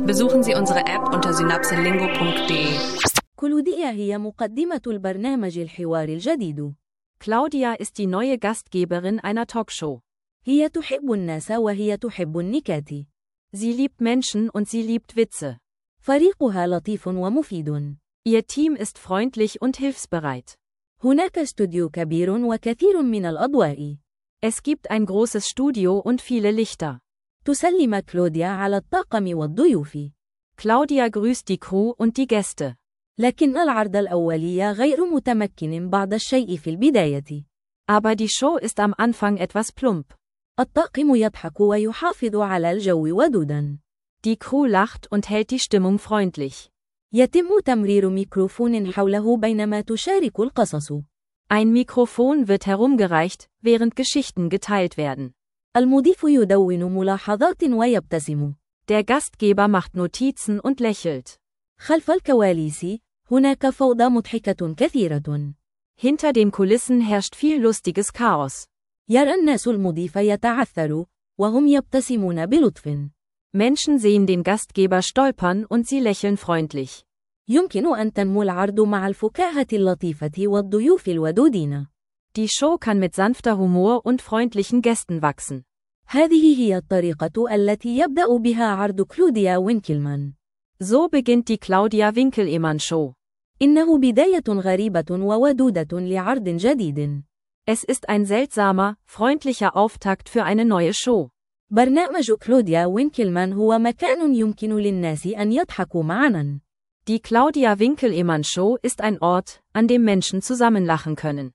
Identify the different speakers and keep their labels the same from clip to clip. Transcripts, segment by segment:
Speaker 1: Besuchen Sie unsere App unter synapselingo.de.
Speaker 2: كلوديا هي مقدمة البرنامج الحوار الجديد.
Speaker 3: Claudia ist die neue Gastgeberin einer Talkshow.
Speaker 2: هي تحب الناس وهي تحب النكات.
Speaker 3: Sie liebt Menschen und sie liebt Witze.
Speaker 2: فريقها لطيف ومفيد.
Speaker 3: Ihr Team ist freundlich und hilfsbereit.
Speaker 2: هناك استوديو كبير وكثير من الأضواء.
Speaker 3: Es gibt ein großes Studio und viele Lichter.
Speaker 2: تسلم كلوديا على الطاقم والضيوف.
Speaker 3: Claudia grüßt die Crew und die Gäste.
Speaker 2: لكن العرض الأولي غير متمكن بعض الشيء في البداية.
Speaker 3: Aber die Show ist am Anfang etwas plump.
Speaker 2: الطاقم يضحك ويحافظ على الجو ودودا.
Speaker 3: Die Crew lacht und hält die Stimmung freundlich.
Speaker 2: يتم تمرير ميكروفون حوله بينما تشارك القصص.
Speaker 3: Ein Mikrofon wird herumgereicht, während Geschichten geteilt werden.
Speaker 2: المضيف يدون ملاحظات ويبتسم.
Speaker 3: Der Gastgeber macht Notizen und lächelt.
Speaker 2: خلف الكواليس، هناك فوضى مضحكة كثيرة.
Speaker 3: Hinter den Kulissen herrscht viel lustiges Chaos.
Speaker 2: يرى الناس المضيف يتعثر، وهم يبتسمون بلطف.
Speaker 3: Menschen sehen den Gastgeber stolpern und sie lächeln freundlich.
Speaker 2: يمكن أن تنمو العرض مع الفكاهة اللطيفة والضيوف الودودين.
Speaker 3: Die Show kann mit sanfter Humor und freundlichen Gästen wachsen.
Speaker 2: هذه هي الطريقة التي يبدأ بها عرض كلوديا وينكلمان.
Speaker 3: So beginnt die Claudia Winkel-Eman Show.
Speaker 2: إنه بداية غريبة وودودة لعرض جديد.
Speaker 3: Es ist ein seltsamer, freundlicher Auftakt für eine neue Show.
Speaker 2: برنامج كلوديا وينكلمان هو مكان يمكن للناس أن يضحكوا معاً.
Speaker 3: Die Claudia Winkel-Eman Show ist ein Ort, an dem Menschen zusammenlachen können.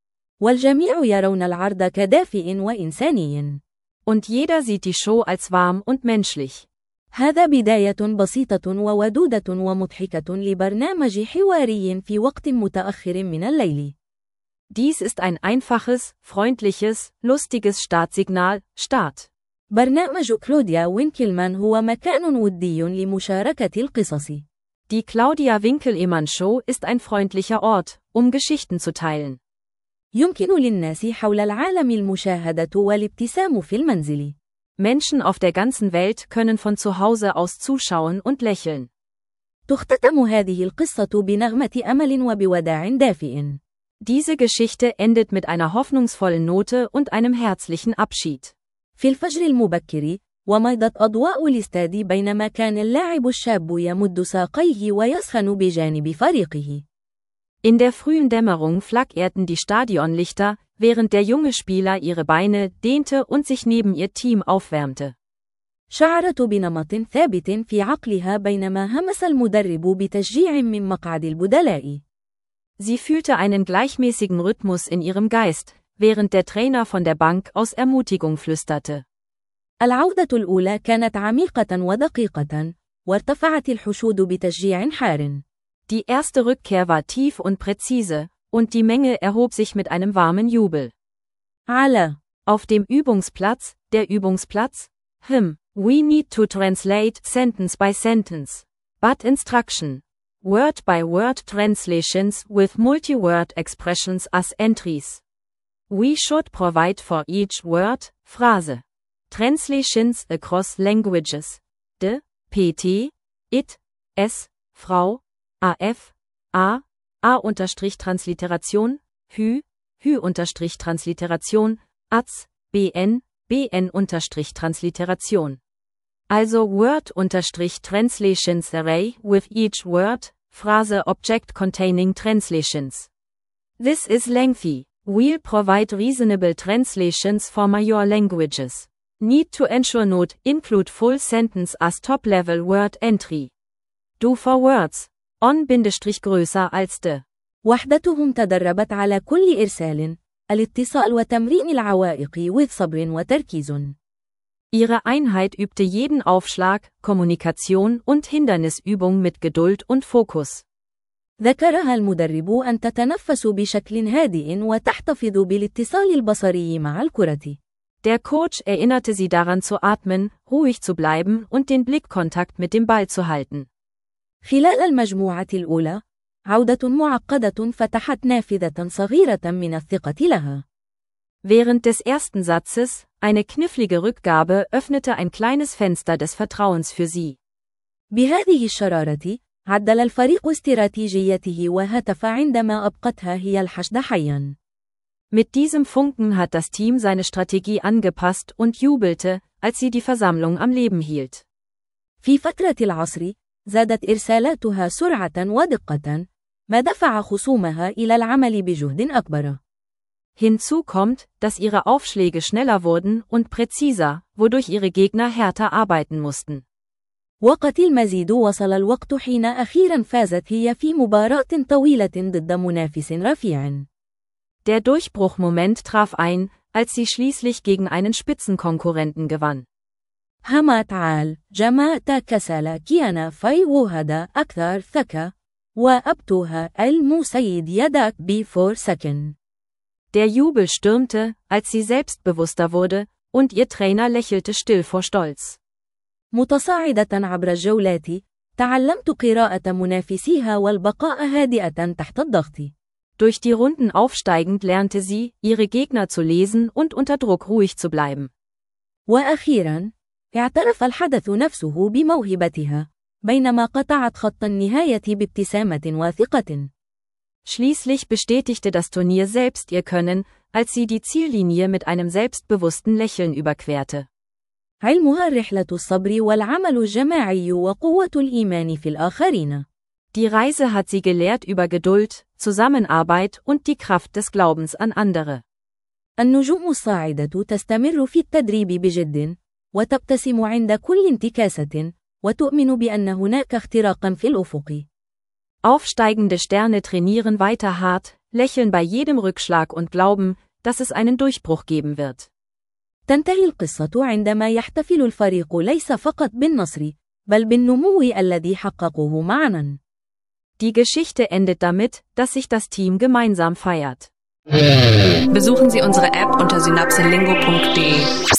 Speaker 2: والجميع يرون العرض كدافئ وإنساني.
Speaker 3: Und jeder sieht die Show als warm und menschlich.
Speaker 2: هذا بداية بسيطة وودودة ومضحكة لبرنامج حواري في وقت متأخر من الليل.
Speaker 3: Dies ist ein einfaches, freundliches, lustiges Startsignal. Start.
Speaker 2: برنامج كلوديا وينكلمان هو مكان ودي لمشاركة القصص.
Speaker 3: Die Claudia Winkel-Eman Show ist ein freundlicher Ort, um Geschichten zu teilen.
Speaker 2: يمكن للناس حول العالم المشاهدة والابتسام في المنزل.
Speaker 3: Menschen auf der ganzen Welt können von zu Hause aus zuschauen und lächeln.
Speaker 2: تختتم هذه القصة بنغمة أمل وبوداع دافئ.
Speaker 3: Diese Geschichte endet mit einer hoffnungsvollen Note und einem herzlichen Abschied.
Speaker 2: في الفجر المبكر، ومضت أضواء الاستاد بينما كان اللاعب الشاب يمد ساقيه ويسخن بجانب فريقه.
Speaker 3: In der frühen Dämmerung flackerten die Stadionlichter, während der junge Spieler ihre Beine dehnte und sich neben ihr Team aufwärmte.
Speaker 2: شعرت بنمط ثابت في عقلها بينما همس المدرب بتشجيع من مقعد البدلاء.
Speaker 3: Sie fühlte einen gleichmäßigen Rhythmus in ihrem Geist, während der Trainer von der Bank aus Ermutigung flüsterte.
Speaker 2: العودة الأولى كانت عميقة ودقيقة، وارتفعت الحشود بتشجيع حار.
Speaker 3: Die erste Rückkehr war tief und präzise, und die Menge erhob sich mit einem warmen Jubel.
Speaker 2: على.
Speaker 3: Auf dem Übungsplatz, der Übungsplatz? We need to translate sentence by sentence. But instruction. Word by word translations with multi-word expressions as entries. We should provide for each word, Phrase. Translations across languages. De, pt, it, es, Frau, af, a-Transliteration, Transliteration, az, Transliteration. Also Word-Translations array with each word, Phrase object containing translations. This is lengthy. We'll provide reasonable translations for major languages. Need to ensure not include full sentence as top-level word entry. Do for words. on-größer als de.
Speaker 2: وحدتهم تدربت على كل إرسال، الاتصال وتمرين العوائق with صبر وتركيز.
Speaker 3: Ihre Einheit übte jeden Aufschlag, Kommunikation und Hindernisübung mit Geduld und Fokus.
Speaker 2: ذكرها المدرب أن تتنفس بشكل هادئ وتحتفظ بالاتصال البصري مع الكرة.
Speaker 3: Der Coach erinnerte sie daran zu atmen, ruhig zu bleiben und den Blickkontakt mit dem Ball zu halten.
Speaker 2: خلال المجموعة الأولى، عودة معقدة فتحت نافذة صغيرة من الثقة لها.
Speaker 3: Während des ersten Satzes, eine knifflige Rückgabe öffnete ein kleines Fenster des Vertrauens für sie.
Speaker 2: بهذه الشرارة، عدل الفريق استراتيجيته وهتف عندما أبقتها هي الحشد حياً.
Speaker 3: Mit diesem Funken hat das Team seine Strategie angepasst und jubelte, als sie die Versammlung am Leben hielt.
Speaker 2: في فترة العصر، زادت إرسالاتها سرعة ودقة، ما دفع خصومها إلى العمل بجهد أكبر.
Speaker 3: Hinzu kommt, dass ihre Aufschläge schneller wurden und präziser, wodurch ihre Gegner härter arbeiten mussten.
Speaker 2: وقت المزيد وصل الوقت حين أخيرا فازت هي في مباراة طويلة ضد منافس رفيع.
Speaker 3: Der Durchbruchmoment traf ein, als sie schließlich gegen einen Spitzenkonkurrenten gewann.
Speaker 2: هما تعال جماعة كسل كيانا في وهذا أكثر ثكا وأبتوها المسيد يدك بفور سكن.
Speaker 3: Der Jubel stürmte, als sie selbstbewusster wurde, und ihr Trainer lächelte still vor Stolz.
Speaker 2: متصاعدة عبر الجولات، تعلمت قراءة منافسيها والبقاء هادئة تحت الضغط.
Speaker 3: Durch die Runden aufsteigend lernte sie, ihre Gegner zu lesen und unter Druck ruhig zu bleiben.
Speaker 2: وأخيرا، اعترف الحدث نفسه بموهبتها، بينما قطعت خط النهاية بابتسامة واثقة.
Speaker 3: Schließlich bestätigte das Turnier selbst ihr Können, als sie die Ziellinie mit einem selbstbewussten Lächeln überquerte.
Speaker 2: علمها رحلة الصبر والعمل الجماعي وقوة الإيمان في الآخرين.
Speaker 3: Die Reise hat sie gelehrt über Geduld, Zusammenarbeit und die Kraft des Glaubens an andere.
Speaker 2: النجوم الصاعدة تستمر في التدريب بجد، وتبتسم عند كل انتكاسة، وتؤمن بأن هناك اختراقا في الأفق.
Speaker 3: Aufsteigende Sterne trainieren weiter hart, lächeln bei jedem Rückschlag und glauben, dass es einen Durchbruch geben wird.
Speaker 2: تنتهي القصة عندما يحتفل الفريق ليس فقط بالنصر، بل بالنمو الذي حققوه معاً.
Speaker 3: Die Geschichte endet damit, dass sich das Team gemeinsam feiert.
Speaker 1: Besuchen Sie unsere App unter synapselingo.de.